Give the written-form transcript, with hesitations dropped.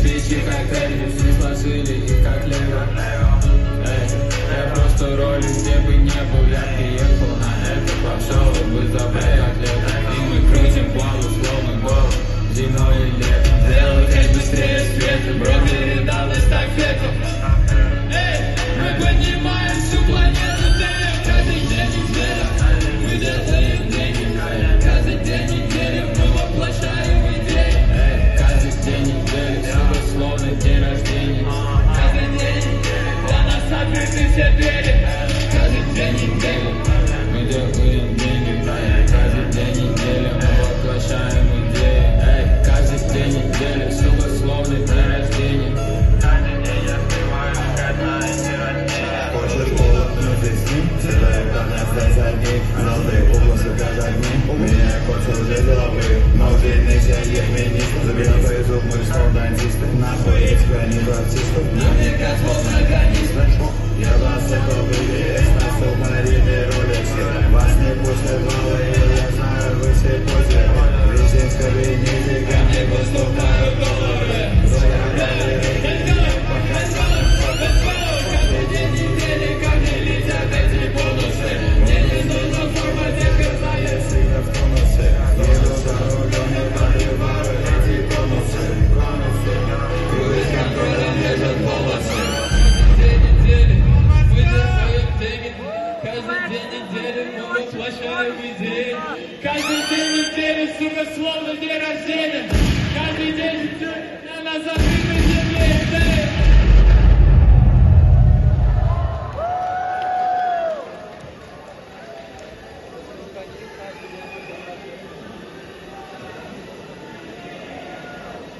спички, как Эльвис, все сложили их как лего. Я просто ролик, где бы не был, я приехал на это, пошел бы забыть как лето. И мы крутим балу, словно гол, зимой и летом. Делай быстрее света, бро, передал эстафету. Мы поднимаем всю планету, каждый день недели, мы делаем деньги, каждый день недели, мы воплощаем идеи. Каждый день недели, все словно день рождения. Каждый день недели, для нас открыты все двери. Каждый день недели, мы делаем деньги, каждый день недели, мы воплощаем идеи. Каждый день недели, все словно день рождения. Золотые волосы как огни, у меня кольца уже головы. Молодые селье феминист, забил твои зубы, стал дантисты. Нахуй есть грани баптистов, на мне как словно канистра. Я вас это интересно, субмарины роликсы. Вас не пустят в головы, я знаю, вы все позеры. Везде в кабинете, ко мне поступают доллары. Каждый день недели, ко мне летят эти бонусы. Мне не нужна форма декарта, я всегда в тонусе. Еду дорогами, поливаю эти конусы. Круиз контролем лежат волосы. Каждый день недели, мы делаем деньги. Каждый день недели, мы воплощаем идеи. Каждый день недели, сука, словно день рождения. Каждый день недели, на нас закрыты земли.